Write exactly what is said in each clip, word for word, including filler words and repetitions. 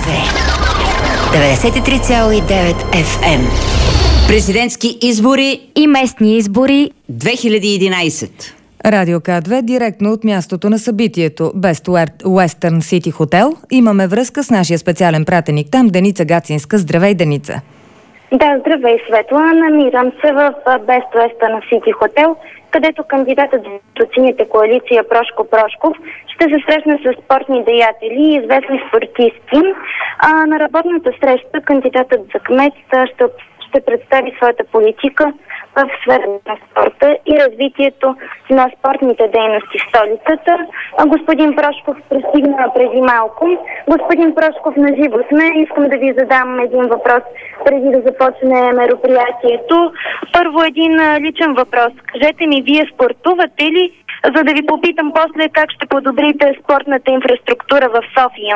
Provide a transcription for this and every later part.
деветдесет и три цяло и девет Еф Ем. Президентски избори и местни избори две хиляди и единайсет. Радио К две, директно от мястото на събитието Best Western City Hotel. Имаме връзка с нашия специален пратеник там, Деница Гацинска. Здравей, Деница! Да, здравей, Светла. Намирам се в Best Western City Hotel, където кандидатът за синята коалиция Прошко Прошков ще се срещне с спортни деятели и известни спортисти. А на работната среща кандидатът за кмет ще, ще представи своята политика в сферата на спорта и развитието на спортните дейности в столицата. Господин Прошков пристигна преди малко. Господин Прошков, наживо сме. Искам да ви задам един въпрос преди да започне мероприятието. Първо един личен въпрос. Кажете ми, вие спортувате ли, за да ви попитам после как ще подобрите спортната инфраструктура в София?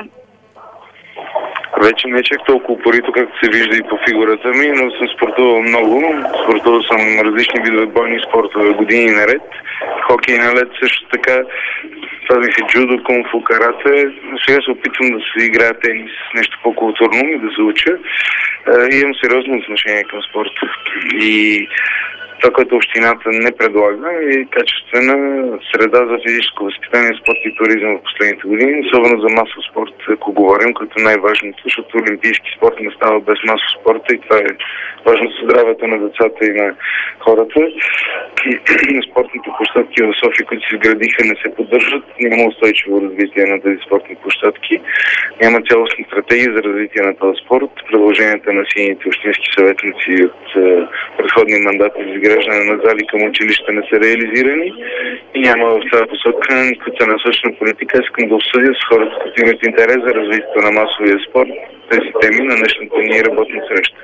Вече не чак толкова упорито, както се вижда и по фигурата ми, но съм спортувал много. Спортувал съм различни видове бойни спортове години наред. Хокей на лед също така. Правих и джудо, кунг-фу, карате. Сега се опитвам да се играя тенис, нещо по-културно и да се уча. И имам сериозно отношение към спорта. И това, което общината не предлага, е качествена среда за физическо възпитание, спорт и туризъм в последните години, особено за масов спорт, ако говорим, като най-важното, защото олимпийски спорт не става без масов спорт и това е важно за здравето на децата и на хората. И спортните площадки в София, които се изградиха, не се поддържат. Няма устойчиво развитие на тези спортни площадки. Няма цялостна стратегия за развитие на този спорт. Предложенията на сините общински съветници от предходни мандати за изграждане на зали към училища не са реализирани и няма в тази посока никаква насочена политика. Искам да обсъдя с хората, които имат интерес за развитието на масовия спорт, тези теми на днешната ни работна среща.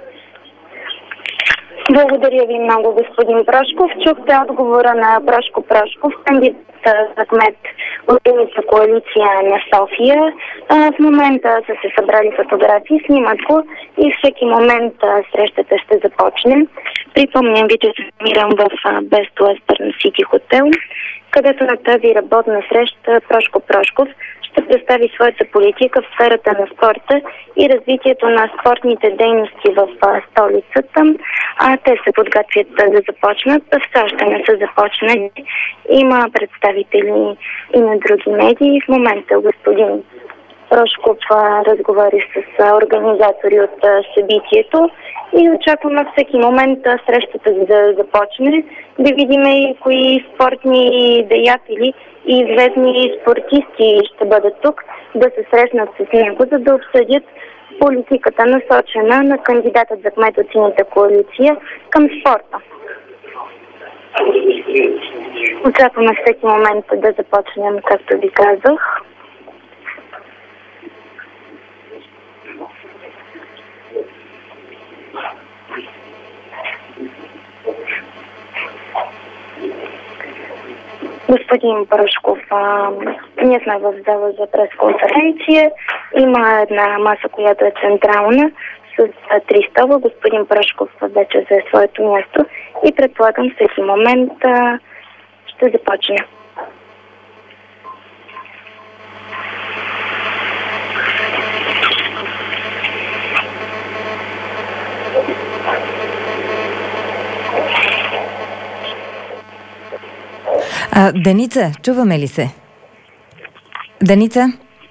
Благодаря ви много, господин Прошков. Чухте отговора на Прошко Прошков, кандидат за кмет от Синята коалиция на София. В момента са се събрали фотографии, снимат го и всеки момент срещата ще започне. Припомням ви, че се намирам в Best Western City Hotel, където на тази работна среща Прошко Прошков ще представи своята политика в сферата на спорта и развитието на спортните дейности в столицата. А те се подготвят да започнат. Все още не са започнали. Има представители и на други медии. В момента господин Прошков разговори с организатори от събитието и очакваме всеки момент срещата да започне, да видим и кои спортни деятели и известни спортисти ще бъдат тук, да се срещнат с него, за да обсъдят политиката, насочена на кандидатът за кмет от Синята коалиция към спорта. Очакваме всеки момент да започнем, както ви казах. Господин Прошков, а, ние сме в зала за пресконференция. Има една маса, която е централна с а, три стола. Господин Прошков вече взе своето място и предполагам всеки момент а, ще започне. А, Деница, чуваме ли се? Деница?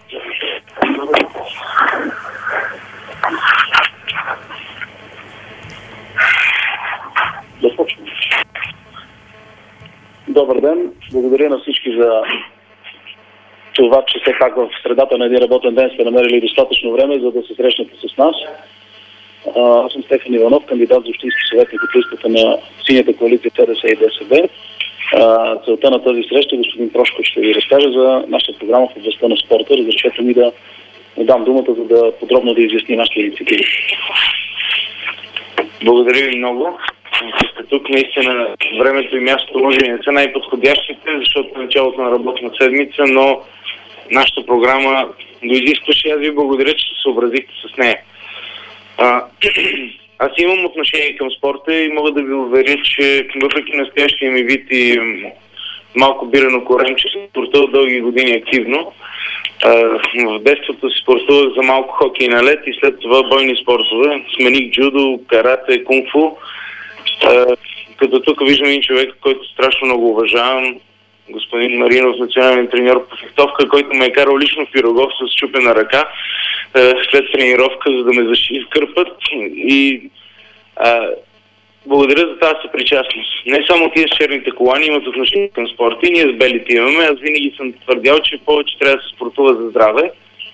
Да почнем. Добър ден. Благодаря на всички за това, че все пак в средата на един работен ден сте намерили достатъчно време, за да се срещнете с нас. Аз съм Стефан Иванов, кандидат за общински съветник от листата на Синята коалиция Ес Ди Ес и Де Ес Бе. Целта на тази среща господин Прошков ще ви разкаже за нашата програма в областта на спорта. Разрешете ми да му дам думата, за да подробно да изясни нашите инициативи. Благодаря ви много. Че сте тук, наистина времето и мястото може и не са най-подходящите, защото е началото на работна седмица, но нашата програма го изискваше. Аз ви благодаря, че се съобразихте с нея. А, аз имам отношение към спорта и мога да ви уверя, че въпреки настоящия ми вид и малко бирено коремче, спортувал дълги години активно. В детството си спортувах за малко хокей на лед и след това бойни спортове. Смених джудо, карате, кунг-фу. Като тук виждам един човек, който страшно много уважавам, господин Маринов, национален треньор по фехтовка, който ме е карал лично в Пирогов с чупена ръка след тренировка, за да ме защити в кърпът. И а, благодаря за тази съпричастност. Не само тия с черните колани имат отношение към спорта и ние с белите имаме. Аз винаги съм твърдял, че повече трябва да се спортува за здраве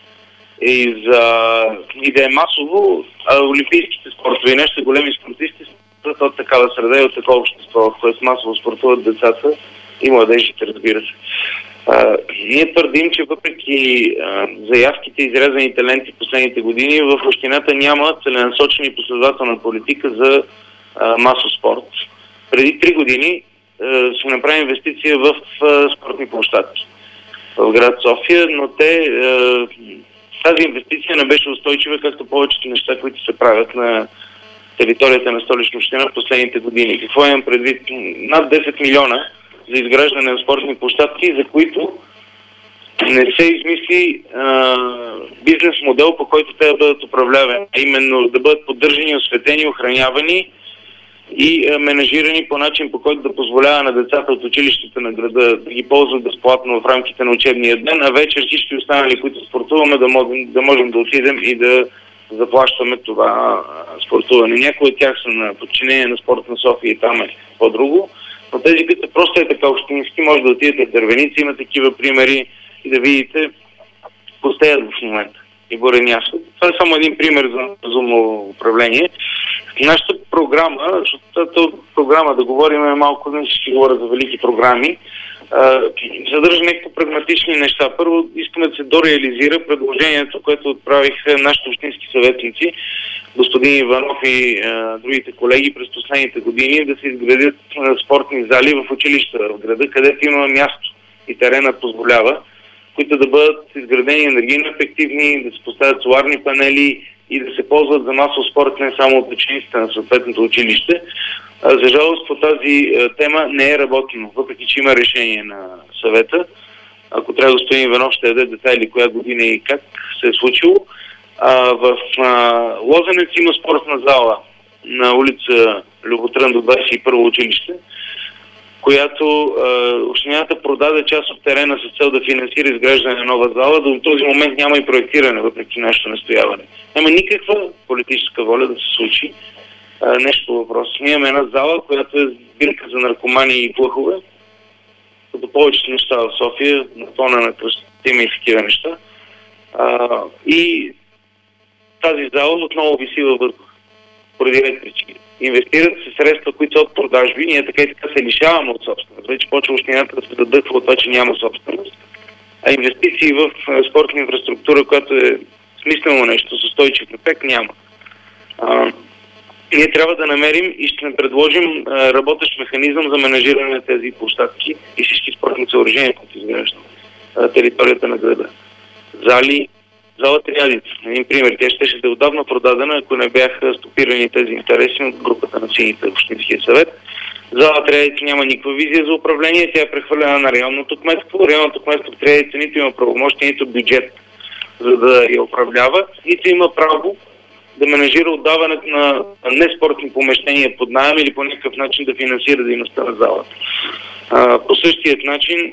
и, за... и да е масово, а олимпийските спортове и нещо големи спортисти са от такава среда и от такова общество, в което масово спортуват децата и младежите, разбира се. А, ние твърдим, че въпреки а, заявките и изрезани таленти в последните години, в общината няма целенасочена и последователна политика за а, масов спорт. Преди три години а, сме направили инвестиция в а, спортни площадки в град София, но те, а, тази инвестиция не беше устойчива, както повечето неща, които се правят на територията на Столична община в последните години. Какво имам предвид? Над десет милиона за изграждане на спортни площадки, за които не се измисли а, бизнес модел, по който те да бъдат управлявани, а именно да бъдат поддържани, осветени, охранявани и а, менажирани по начин, по който да позволява на децата от училищата на града да ги ползват безплатно в рамките на учебния ден, а вечер всички останали, които спортуваме, да можем да, можем да отидем и да заплащаме това а, спортуване. Някои от тях са на подчинение на Спорт на София и там е по-друго. Но тези, които просто е така общински, може да отидете в Дървеница, има такива примери и да видите, пустеят в момента и Буренясо. Това е само един пример за разумно управление. Нашата програма, защото програма, да говорим е малко, не ще говоря за велики програми, съдържа някакво прагматични неща. Първо, искаме да се дореализира предложението, което отправиха нашите общински съветници, господин Иванов и а, другите колеги през последните години, да се изградят а, спортни зали в училища в града, където има място и терена позволява, които да бъдат изградени енергийно ефективни, да се поставят соларни панели и да се ползват за масов спорт не само от учениците на съответното училище. А, за жалост по тази а, тема не е работено, въпреки че има решение на съвета. Ако трябва господин Иванов ще даде детайли коя година и как се е случило. А, в а, Лозенец има спортна зала на улица Люботрън до двадесет и първо училище, която а, общината продаде част от терена с цел да финансира изграждане на нова зала. До този момент няма и проектиране, въпреки нашето настояване. Няма никаква политическа воля да се случи а, нещо по въпрос. Ние имаме една зала, която е сбирка за наркомани и плъхове, като повечето неща в София, на тона на кръстима и такива неща. А, и тази зала отново виси във въздух, поради ред причини. Инвестират се средства, които са от продажби, ние така и така се лишаваме от собственост. Вече почва общината да се задъхва от това, че няма собственост. А инвестиции в спортна инфраструктура, която е смислено нещо, с устойчив ефект, няма. А, ние трябва да намерим и ще предложим а, работещ механизъм за менажиране на тези площадки и всички спортни съоръжения, които изграждат на територията на града. Зали, зала Триадица. Един пример. Тя ще ще е отдавна продадена, ако не бяха стопирани тези интереси от групата на сините в Общинския съвет. Зала Триадица няма никаква визия за управление. Тя е прехвърлена на районното кметство. Районното кметство в Триадица нито има правомощие, нито бюджет, за да я управлява, нито има право да менажира отдаването на неспортни помещения под наем или по някакъв начин да финансира дейността на залата. А, по същият начин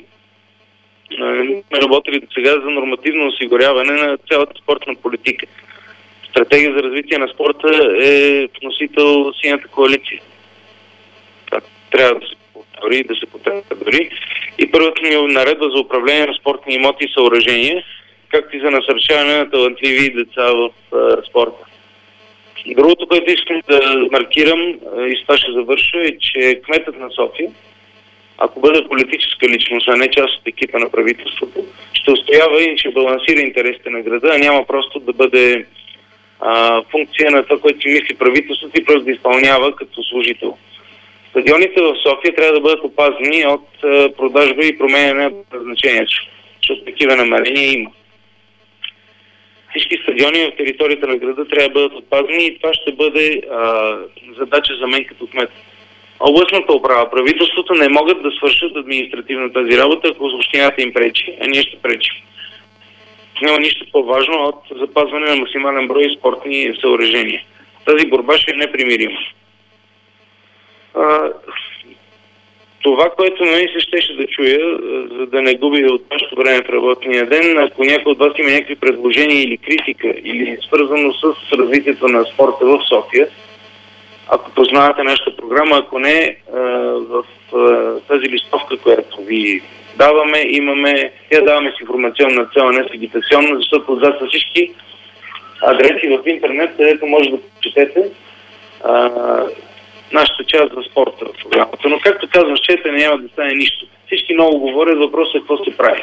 сме работили до сега за нормативно осигуряване на цялата спортна политика. Стратегия за развитие на спорта е носител Синята коалиция. Това трябва да се повтори, да се потвърди. И първата ни наредба за управление на спортни имоти и съоръжения, както и за насърчаване на талантливи деца в а, спорта. Другото, което искам да маркирам и с това ще завърша, е, че кметът на София, ако бъде политическа личност, а не част от екипа на правителството, ще устоява и ще балансира интересите на града, а няма просто да бъде а, функция на това, което си мисли правителството и просто да изпълнява като служител. Стадионите в София трябва да бъдат опазени от а, продажба и променяне на предназначението, защото такива намерения има. Всички стадиони в територията на града трябва да бъдат опазени и това ще бъде а, задача за мен като кмет. областната управа, правителството не могат да свършат административна тази работа, ако общината им пречи, а ние ще пречим. Няма нищо по-важно от запазване на максимален брой спортни съоръжения. Тази борба ще е непримирима. А, това, което мен се щеше да чуя, за да не губи от нашето време в работния ден, ако някой от вас има някакви предложения или критика, или свързано с развитието на спорта в София, ако познавате нашата програма, ако не, в тази листовка, която ви даваме, имаме, я даваме с информационна цел, не с агитационна, защото отзад са всички адреси в интернет, където може да прочетете нашата част за спорта в програмата. Но както казвам, с четене няма да стане нищо. Всички много говорят, въпросът е какво се прави.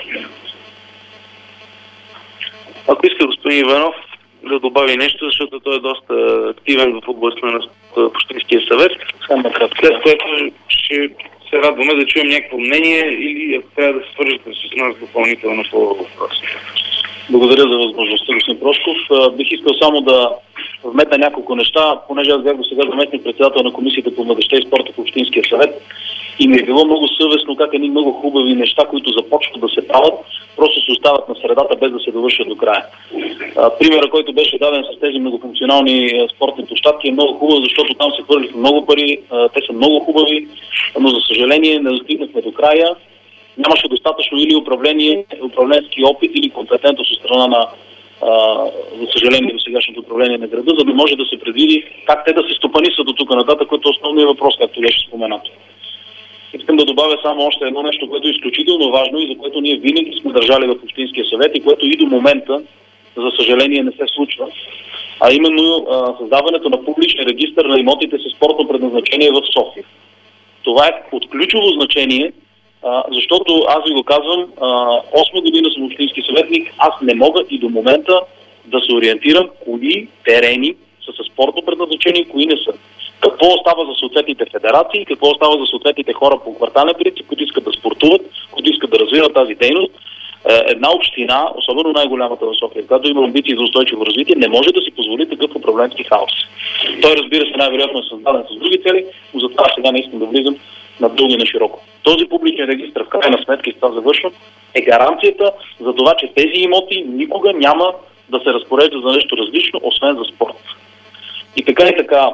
Ако иска господин Иванов да добави нещо, защото той е доста активен в областта на Общинския съвет, след което ще се радваме да чуем някакво мнение или ако трябва да се свържете с нас допълнително по въпроса. Благодаря за възможността, господин Прошков. Бих искал само да вметна няколко неща, понеже аз бях до сега заместник председател на Комисията по младежта и спорта в Общинския съвет и ми е било много съвестно как едни много хубави неща, които започват да се правят, просто се остават на средата без да се довършат до края. Примера, който беше даден с тези многофункционални спортни площадки е много хубав, защото там се хвърлиха много пари, те са много хубави, но за съжаление не достигнахме до края. Нямаше достатъчно или управление, управленски опит или компетентност от страна на, а, за съжаление, до сегашното управление на града, за да може да се предвиди как те да се стопанисват от тук нататък, което е основният въпрос, както беше споменато. Искам да добавя само още едно нещо, което е изключително важно и за което ние винаги сме държали в Общинския съвет и което и до момента, за съжаление, не се случва. А именно а, създаването на публичен регистър на имотите със спортно предназначение в София. Това е от ключово значение, а, защото аз ви го казвам, осма година съм общински съветник, аз не мога и до момента да се ориентирам кои терени са със спортно предназначение, кои не са. Какво остава за съответните федерации, какво остава за съответните хора по квартален принцип, които искат да спортуват, които искат да развиват тази дейност. Една община, особено най-голямата в София, която има амбиции за устойчиво развитие, не може да си позволи такъв управленски хаос. Той, разбира се, най-вероятно е създаден с други цели, но затова сега не искам да влизам на дълго и на широко. Този публичен регистр, в крайна сметка, и с това завършвам, е гаранцията за това, че тези имоти никога няма да се разпореждат за нещо различно, освен за спорт. И така и така,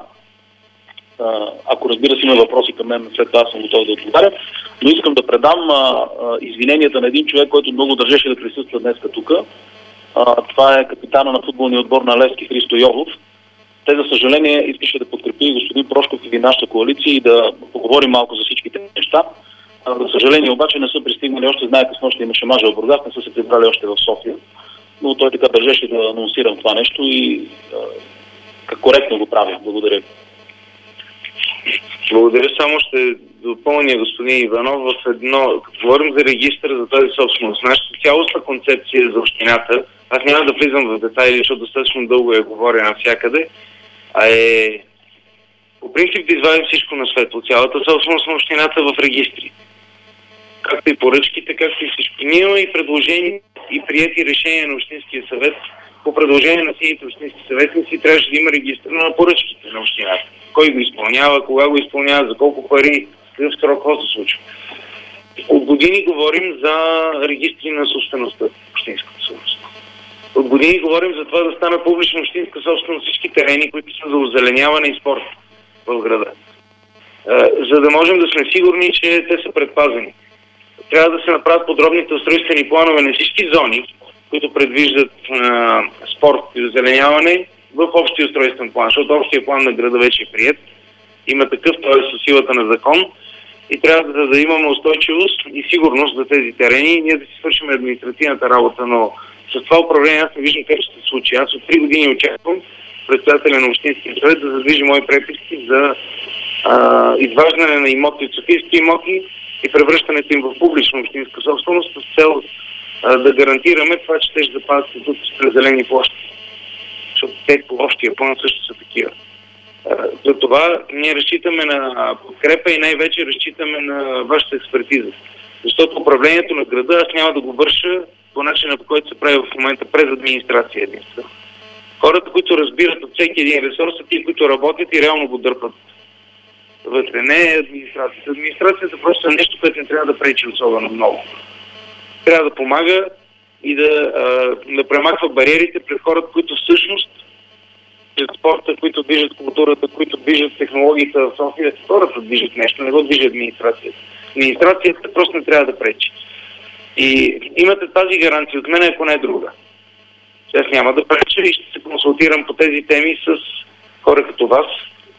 ако разбира се има въпроси към мен, след това съм готов да отговарям, но искам да предам а, а, извиненията на един човек, който много държеше да присъства днес тук. Това е капитана на футболния отбор на Левски Христо Йовов. Те, за съжаление, искаше да подкрепи господин Прошков и нашата коалиция и да поговорим малко за всичките неща. А, за съжаление обаче не са пристигнали още, знаете, с нощта имаше мажа в Бургас, не са се прибрали още в София. Но той така държеше да анонсирам това нещо и а, как коректно го правя. Благодаря. Благодаря. Само ще допълня господин Иванов в едно. Говорим за регистър за тази собственост. Нашата цялостна концепция за общината, аз няма да влизам в детайли, защото достатъчно дълго я говоря навсякъде, а е по принцип да извадим всичко на светло, цялата собственост на общината в регистри. Както и поръчките, както и всичко. Ние имаме и предложения и приети решения на Общинския съвет. По предложение на сините общински съветници трябваше да има регистър на поръчките на общината. Кой го изпълнява, кога го изпълнява, за колко пари, какъв срок, какво се случва. От години говорим за регистри на собствеността, общинската собственост. От години говорим за това да стане публична общинска собственост всички терени, които са за озеленяване и спорт в града. За да можем да сме сигурни, че те са предпазени. Трябва да се направят подробните устройствени планове на всички зони, които предвиждат а, спорт и озеленяване в общия устройствен план, защото общия план на града вече е прият. Има такъв, т.е. със силата на закон и трябва да, да имаме устойчивост и сигурност за тези терени и ние да си свършим административната работа, но с това управление аз не виждам как ще се случи. Аз от три години очаквам председателя на Общинския съвет да задвижи мои преписки за а, изваждане на имоти от софийски имоти и превръщането им в публична общинска собственост с цел а, да гарантираме това, че те ще запазят статут с зелени площи. Защото те по общия план също са такива. За това ние разчитаме на подкрепа и най-вече разчитаме на вашата експертиза. Защото управлението на града аз няма да го върша по начина, по който се прави в момента през администрация единствено. Хората, които разбират от всеки един ресурс, са тия, които работят и реално го дърпат. вътре, не е администрацията. Администрацията просто е нещо, което не трябва да пречи особено много. Трябва да помага и да, а, да премахва бариерите пред хората, които всъщност движат спорта, които движат културата, които движат технологията в София. Хората движат нещо, не го движи администрацията. Администрацията просто не трябва да пречи. И имате тази гаранция от мен, ако не е друга. Аз няма да преча и ще се консултирам по тези теми с хора като вас.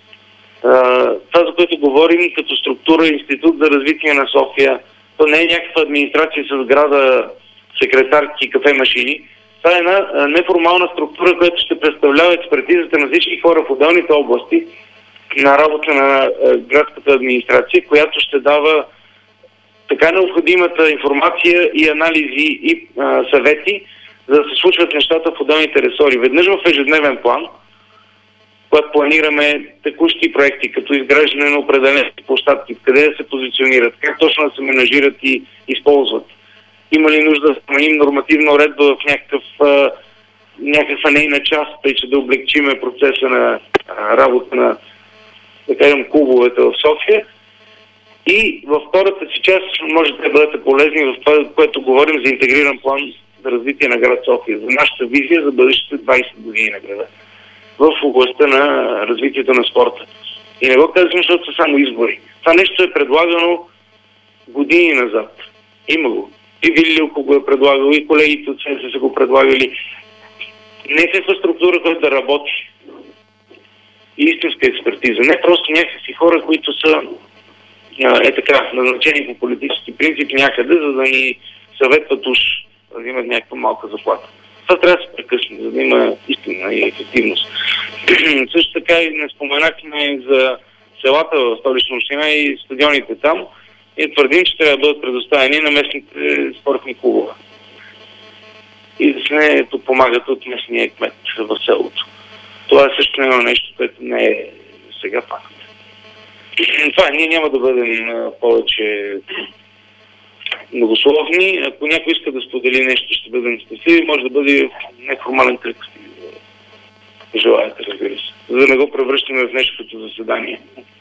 Това, за което говорим като структура Институт за развитие на София, то не е някаква администрация с града, секретарки, кафе, машини. Това е една неформална структура, която ще представлява експертизата на всички хора в отделните области на работа на градската администрация, която ще дава така необходимата информация и анализи и а, съвети, за да се случват нещата в отделните ресори. Веднъж в ежедневен план, когато планираме текущи проекти, като изграждане на определени площадки, къде да се позиционират, как точно да се менажират и използват. Има ли нужда да сменим нормативна уредба в някакъв, а, някаква нейна част, тъй че да облегчиме процеса на а, работа на, да кажем, клубовете в София. И във втората си част можете да бъдете полезни в това, което говорим за интегриран план за развитие на град София, за нашата визия за бъдещите двайсет години на града в областта на развитието на спорта. И не го казвам, защото са само избори. Това нещо е предлагано години назад. Има го. И Вили Лилков го е предлагал, и колегите от СЕНС са го предлагали. Някаква структура, която да работи. И истинска експертиза. Не просто някакви хора, които са е така, назначени по политически принцип някъде, за да ни съветват уж да имат някаква малка заплата. Това трябва да се прекъсне, за да има истина и ефективност. Също така и не споменахме за селата в Столична община и стадионите там и твърдим, че трябва да бъдат предоставени на местните спортни клубове. И да се не подпомагат от местния кмет в селото. Това е също едно нещо, което не е сега факт. Това ние няма да бъдем повече многословни. Ако някой иска да сподели нещо, ще бъдем щастливи. Може да бъде неформален кръг. Желаете, разбира се. За да не го превръщаме в нещо като заседание.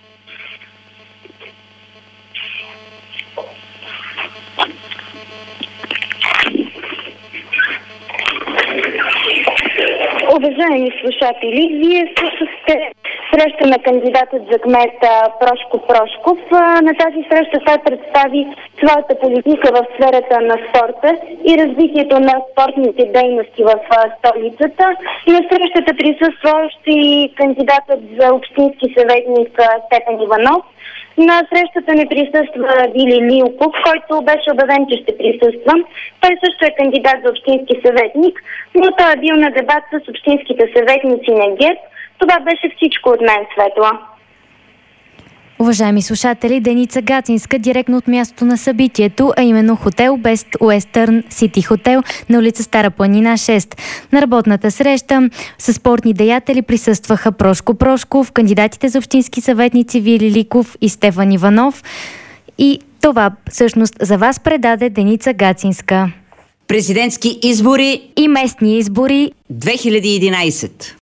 Уважаеми слушатели, вие също сте среща на кандидатът за кмет Прошко Прошков. На тази среща той представи своята политика в сферата на спорта и развитието на спортните дейности в столицата. На срещата присъства още и кандидатът за общински съветник Стефан Иванов. На срещата не присъства Вили Лилков, който беше обявен, че ще присъства. Той също е кандидат за общински съветник, но той е бил на дебат с общинските съветници на ГЕРБ. Това беше всичко от мен, Светла. Уважаеми слушатели, Деница Гацинска, директно от мястото на събитието, а именно хотел Best Western City Hotel на улица Стара планина шест. На работната среща с спортни деятели присъстваха Прошко Прошков, кандидатите за общински съветници Вили Лилков и Стефан Иванов. И това всъщност за вас предаде Деница Гацинска. Президентски избори и местни избори две хиляди и единайсет.